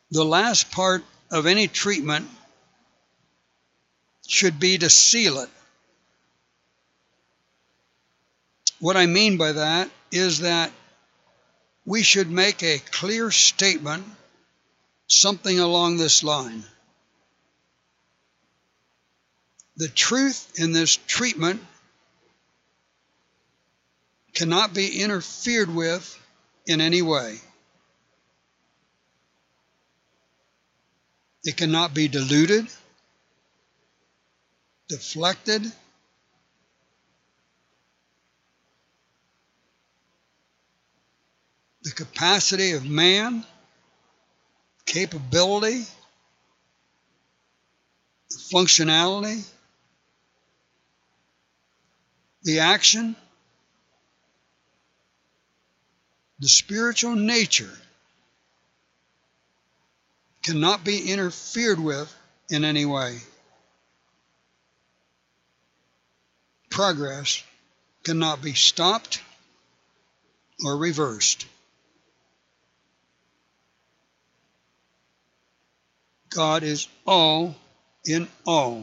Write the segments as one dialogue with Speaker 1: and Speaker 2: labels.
Speaker 1: The last part of any treatment should be to seal it. What I mean by that is that we should make a clear statement, something along this line. The truth in this treatment cannot be interfered with in any way. It cannot be diluted, deflected, the capacity of man, capability, the functionality, the action, the spiritual nature cannot be interfered with in any way. Progress cannot be stopped or reversed. God is all in all.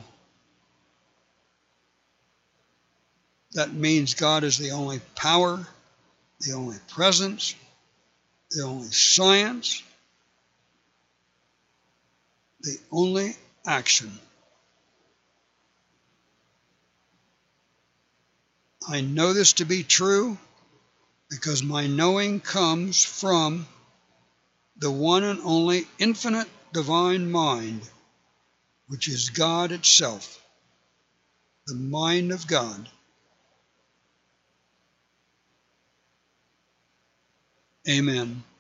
Speaker 1: That means God is the only power, the only presence, the only science, the only action. I know this to be true because my knowing comes from the one and only infinite divine mind, which is God itself, the mind of God. Amen.